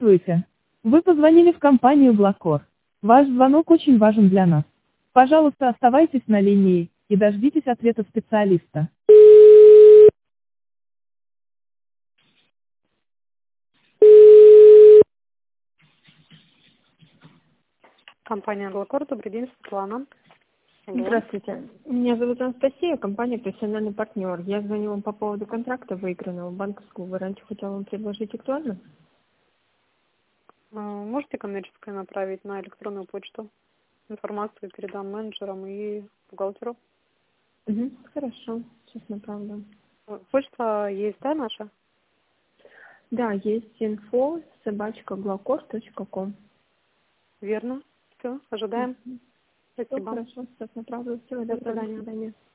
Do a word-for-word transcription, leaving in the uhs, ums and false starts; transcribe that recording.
Здравствуйте. Вы позвонили в компанию Блакор. Ваш звонок очень важен для нас. Пожалуйста, оставайтесь на линии и дождитесь ответа специалиста. Компания Блакор, добрый день, Светлана. Алло. Здравствуйте. Меня зовут Анастасия, компания «Профессиональный партнер». Я звоню вам по поводу контракта выигранного банковского. Вы раньше хотела вам предложить актуально? А, Можете коммерческое направить на электронную почту? Информацию передам менеджерам и бухгалтеру. Угу. Хорошо, сейчас направлю. Э, Почта есть, да, наша? Да, есть инфо собачка глакор точка ком. Верно. Все, ожидаем. Все Спасибо. хорошо, сейчас направлю. Всего До доброго, до свидания. свидания.